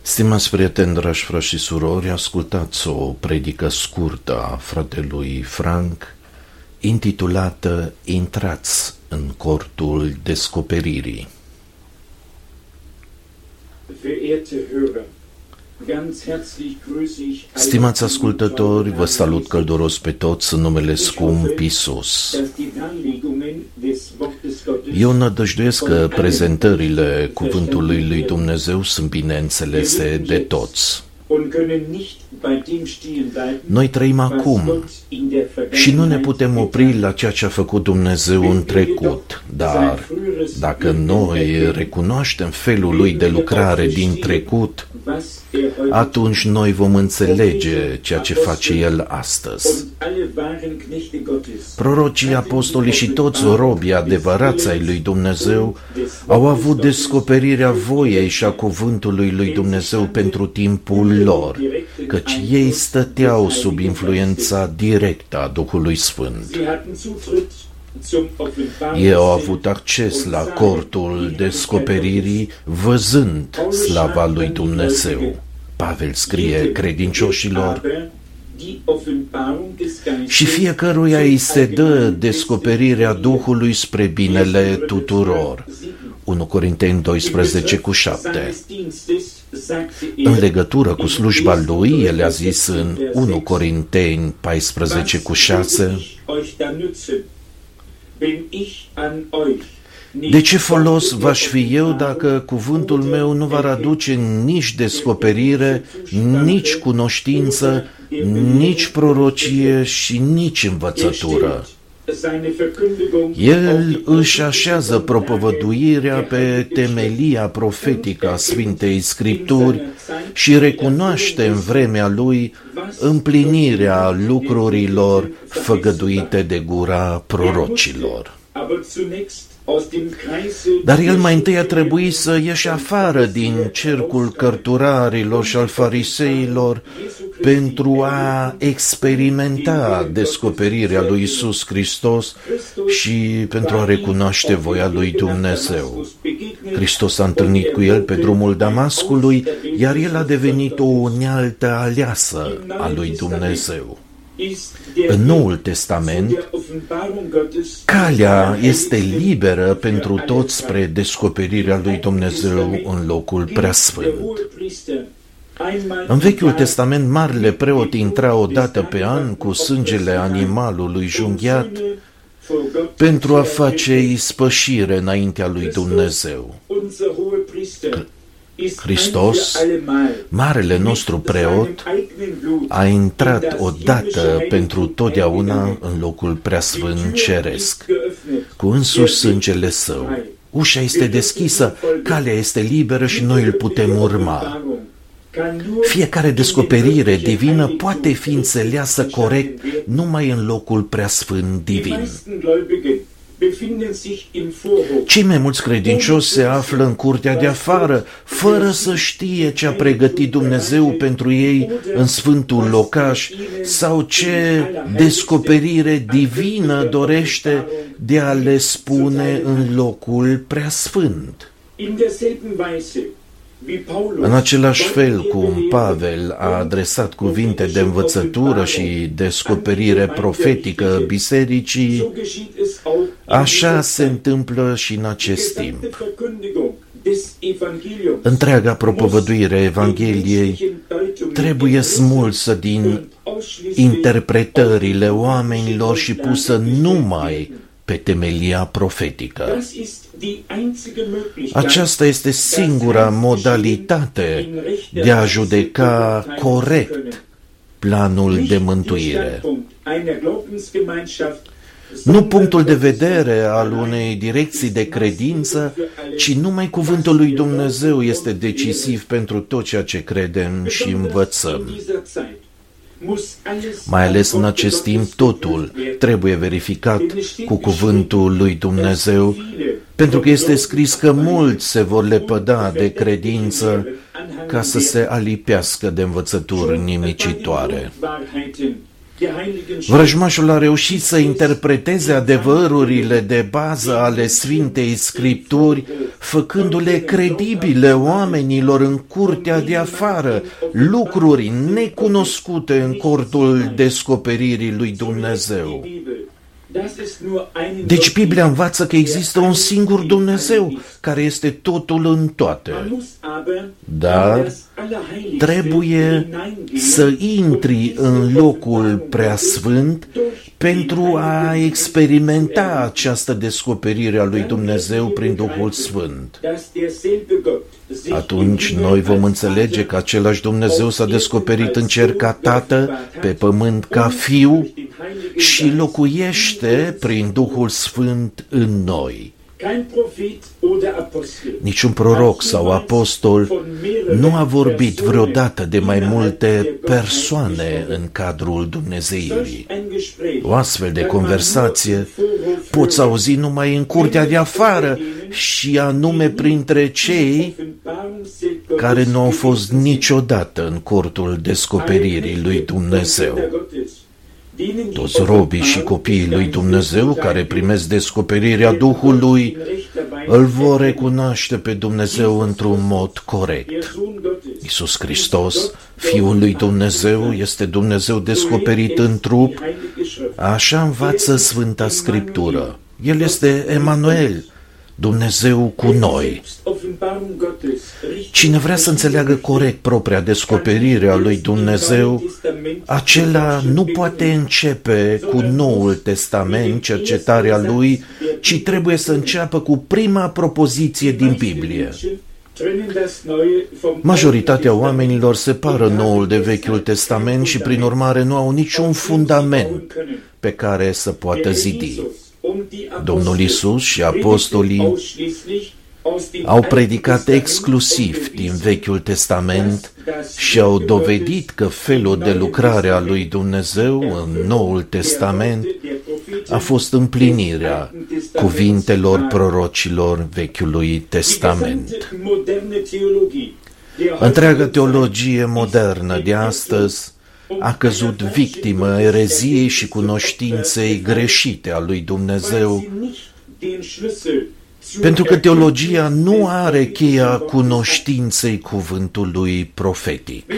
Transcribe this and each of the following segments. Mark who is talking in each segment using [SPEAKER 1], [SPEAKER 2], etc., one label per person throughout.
[SPEAKER 1] Stimați prieteni, dragi frați și surori, ascultați o predică scurtă a fratelui Frank, intitulată Intrați în cortul descoperirii. Stimați ascultători, vă salut călduros pe toți în numele scump Iisus. Eu nădăjduiesc că prezentările Cuvântului lui Dumnezeu sunt bine înțelese de toți. Noi trăim acum și nu ne putem opri la ceea ce a făcut Dumnezeu în trecut, dar dacă noi recunoaștem felul lui de lucrare din trecut, atunci noi vom înțelege ceea ce face El astăzi. Prorocii, apostolii și toți robii adevărați ai lui Dumnezeu au avut descoperirea voiei și a cuvântului lui Dumnezeu pentru timpul lor, căci ei stăteau sub influența directă a Duhului Sfânt. Ei au avut acces la cortul descoperirii văzând slava lui Dumnezeu. Pavel scrie credincioșilor: și fiecăruia îi se dă descoperirea Duhului spre binele tuturor. 1 Corinteni 12:7. În legătură cu slujba lui, el a zis în 1 Corinteni 14:6: de ce folos v-aș fi eu dacă cuvântul meu nu va aduce nici descoperire, nici cunoștință, nici prorocie și nici învățătură? El își așează propovăduirea pe temelia profetică a Sfintei Scripturi și recunoaște în vremea lui împlinirea lucrurilor făgăduite de gura prorocilor. Dar el mai întâi a trebuit să ieși afară din cercul cărturarilor și al fariseilor pentru a experimenta descoperirea lui Iisus Hristos și pentru a recunoaște voia lui Dumnezeu. Hristos s-a întâlnit cu el pe drumul Damascului, iar el a devenit o unealtă aleasă a lui Dumnezeu. În Noul Testament, calea este liberă pentru toți spre descoperirea lui Dumnezeu în locul preasfânt. În Vechiul Testament, marele preot intra o dată pe an cu sângele animalului junghiat pentru a face ispășire înaintea lui Dumnezeu. Hristos, marele nostru preot, a intrat odată pentru totdeauna în locul preasfânt ceresc, cu însuși sângele său. Ușa este deschisă, calea este liberă și noi îl putem urma. Fiecare descoperire divină poate fi înțeleasă corect numai în locul preasfânt divin. Cei mai mulți credincioși se află în curtea de afară, fără să știe ce a pregătit Dumnezeu pentru ei în sfântul locaș sau ce descoperire divină dorește de a le spune în locul preasfânt. În același fel cum Pavel a adresat cuvinte de învățătură și descoperire profetică bisericii, așa se întâmplă și în acest timp. Întreaga propovăduire a Evangheliei trebuie smulsă din interpretările oamenilor și pusă numai pe temelia profetică. Aceasta este singura modalitate de a judeca corect planul de mântuire. Nu punctul de vedere al unei direcții de credință, ci numai cuvântul lui Dumnezeu este decisiv pentru tot ceea ce credem și învățăm. Mai ales în acest timp, totul trebuie verificat cu cuvântul lui Dumnezeu, pentru că este scris că mulți se vor lepăda de credință ca să se alipească de învățături nimicitoare. Vrăjmașul a reușit să interpreteze adevărurile de bază ale Sfintei Scripturi, făcându-le credibile oamenilor în curtea de afară, lucruri necunoscute în cortul descoperirii lui Dumnezeu. Deci Biblia învață că există un singur Dumnezeu care este totul în toate. Dar trebuie să intri în locul preasfânt pentru a experimenta această descoperire a lui Dumnezeu prin Duhul Sfânt. Atunci noi vom înțelege că același Dumnezeu s-a descoperit în cer ca Tată, pe pământ ca Fiu și locuiește prin Duhul Sfânt în noi. Niciun proroc sau apostol nu a vorbit vreodată de mai multe persoane în cadrul dumnezeirii. O astfel de conversație poți auzi numai în curtea de afară și anume printre cei care nu au fost niciodată în cortul descoperirii lui Dumnezeu. Toți robii și copiii lui Dumnezeu care primesc descoperirea Duhului îl vor recunoaște pe Dumnezeu într-un mod corect. Iisus Hristos, Fiul lui Dumnezeu, este Dumnezeu descoperit în trup, așa învață Sfânta Scriptură. El este Emanuel, Dumnezeu cu noi. Cine vrea să înțeleagă corect propria descoperire a lui Dumnezeu, acela nu poate începe cu Noul Testament, cercetarea lui, ci trebuie să înceapă cu prima propoziție din Biblie. Majoritatea oamenilor separă Noul de Vechiul Testament și prin urmare nu au niciun fundament pe care să poată zidi. Domnul Iisus și apostolii au predicat exclusiv din Vechiul Testament și au dovedit că felul de lucrare a lui Dumnezeu în Noul Testament a fost împlinirea cuvintelor prorocilor Vechiului Testament. Întreaga teologie modernă de astăzi a căzut victimă ereziei și cunoștinței greșite a lui Dumnezeu, pentru că teologia nu are cheia cunoștinței cuvântului profetic.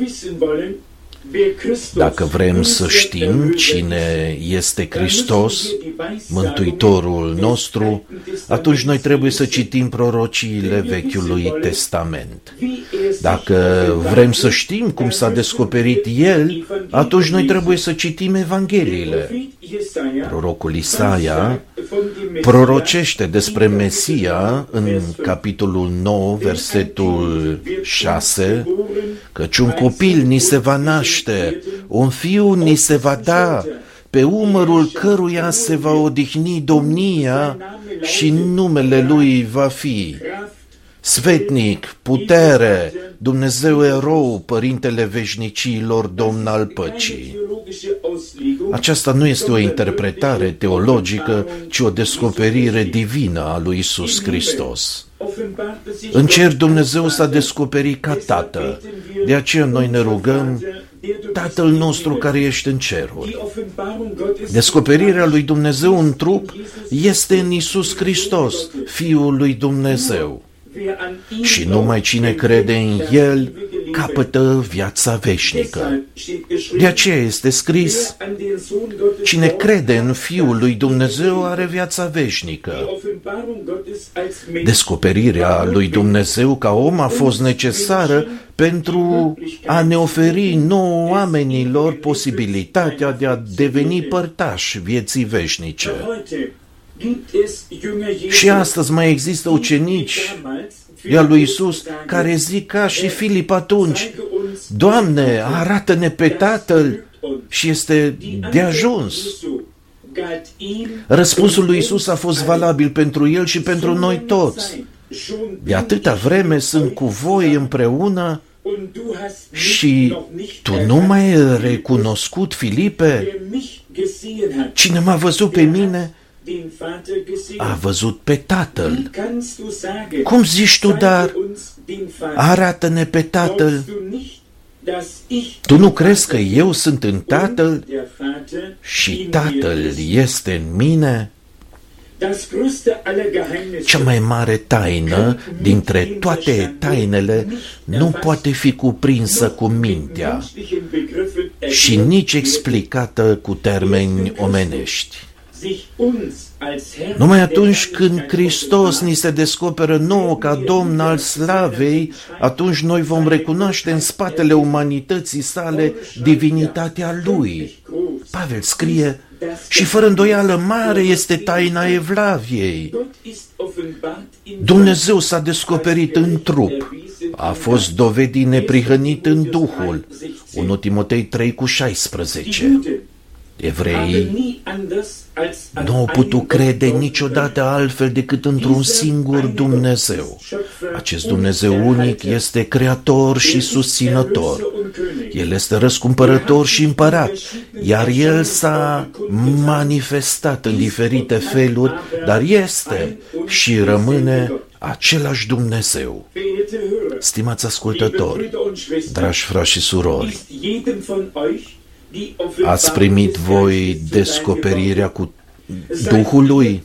[SPEAKER 1] Dacă vrem să știm cine este Hristos, Mântuitorul nostru, atunci noi trebuie să citim prorociile Vechiului Testament. Dacă vrem să știm cum s-a descoperit El, atunci noi trebuie să citim Evangheliile. Prorocul Isaia prorocește despre Mesia în capitolul 9, versetul 6, căci un copil ni se va naște, un fiu ni se va da, pe umărul căruia se va odihni domnia și numele lui va fi Sfetnic, putere, Dumnezeu erou, Părintele veșnicilor, Domn al păcii. Aceasta nu este o interpretare teologică, ci o descoperire divină a lui Iisus Hristos. În cer Dumnezeu s-a descoperit ca Tată, de aceea noi ne rugăm: Tatăl nostru care ești în ceruri. Descoperirea lui Dumnezeu în trup este în Iisus Hristos, Fiul lui Dumnezeu. Și numai cine crede în El capătă viața veșnică. De aceea este scris: cine crede în Fiul lui Dumnezeu are viața veșnică. Descoperirea lui Dumnezeu ca om a fost necesară pentru a ne oferi nouă oamenilor posibilitatea de a deveni părtași vieții veșnice. Și astăzi mai există ucenici de-a lui Iisus care zic ca și Filip atunci: Doamne, arată-ne pe Tatăl și este de ajuns. Răspunsul lui Iisus a fost valabil pentru el și pentru noi toți. De atâta vreme sunt cu voi împreună și tu nu m-ai recunoscut, Filipe? Cine m-a văzut pe mine a văzut pe Tatăl. Cum zici tu, dar arată-ne pe Tatăl? Tu nu crezi că eu sunt în Tatăl și Tatăl este în mine? Cea mai mare taină dintre toate tainele nu poate fi cuprinsă cu mintea și nici explicată cu termeni omenești. Numai atunci când Hristos ni se descoperă nouă ca Domn al slavei, atunci noi vom recunoaște în spatele umanității sale divinitatea Lui. Pavel scrie: și fără îndoială mare este taina Evlaviei. Dumnezeu s-a descoperit în trup, a fost dovedit neprihănit în Duhul. 1 Timotei 3:16. Evreii nu au putut crede niciodată altfel decât într-un singur Dumnezeu. Acest Dumnezeu unic este creator și susținător. El este răscumpărător și împărat, iar El s-a manifestat în diferite feluri, dar este și rămâne același Dumnezeu. Stimați ascultători, dragi frați și surori, ați primit voi descoperirea cu Duhului?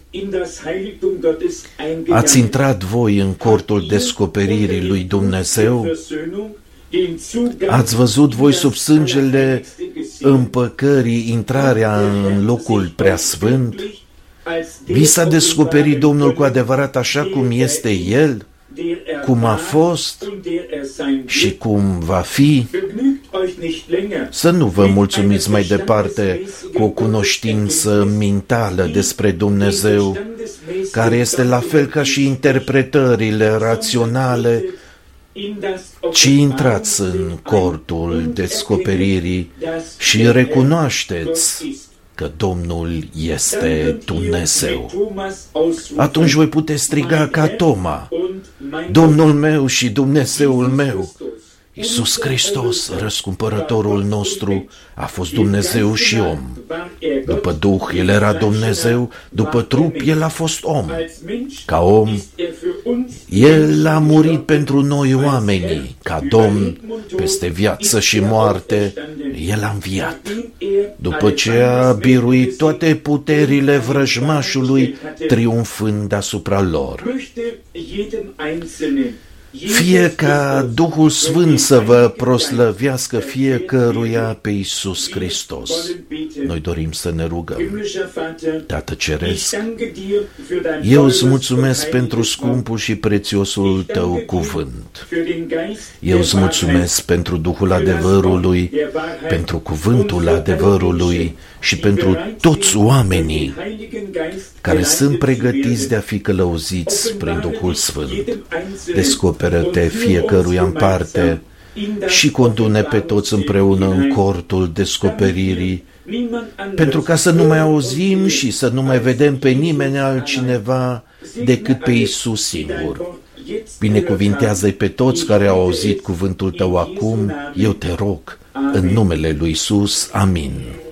[SPEAKER 1] Ați intrat voi în cortul descoperirii lui Dumnezeu? Ați văzut voi sub sângele împăcării intrarea în locul preasfânt? Vi s-a descoperit Domnul cu adevărat așa cum este El, cum a fost și cum va fi? Să nu vă mulțumiți mai departe cu o cunoștință mentală despre Dumnezeu, care este la fel ca și interpretările raționale, ci intrați în cortul descoperirii și recunoașteți că Domnul este Dumnezeu. Atunci voi puteți striga ca Toma: Domnul meu și Dumnezeul meu. Iisus Hristos, răscumpărătorul nostru, a fost Dumnezeu și om. După Duh, El era Dumnezeu, după trup, El a fost om. Ca om, El a murit pentru noi oamenii. Ca Domn, peste viață și moarte, El a înviat. După ce a biruit toate puterile vrăjmașului, triumfând asupra lor. Fie ca Duhul Sfânt să vă proslăvească fiecăruia pe Iisus Hristos. Noi dorim să ne rugăm. Tată Ceresc, eu îți mulțumesc pentru scumpul și prețiosul Tău cuvânt. Eu îți mulțumesc pentru Duhul adevărului, pentru cuvântul adevărului și pentru toți oamenii care sunt pregătiți de a fi călăuziți prin Duhul Sfânt. Descoperă-te fiecăruia în parte și condu-ne pe toți împreună în cortul descoperirii, pentru ca să nu mai auzim și să nu mai vedem pe nimeni altcineva decât pe Iisus singur. Binecuvintează-i pe toți care au auzit cuvântul Tău acum, eu te rog, în numele lui Iisus, amin.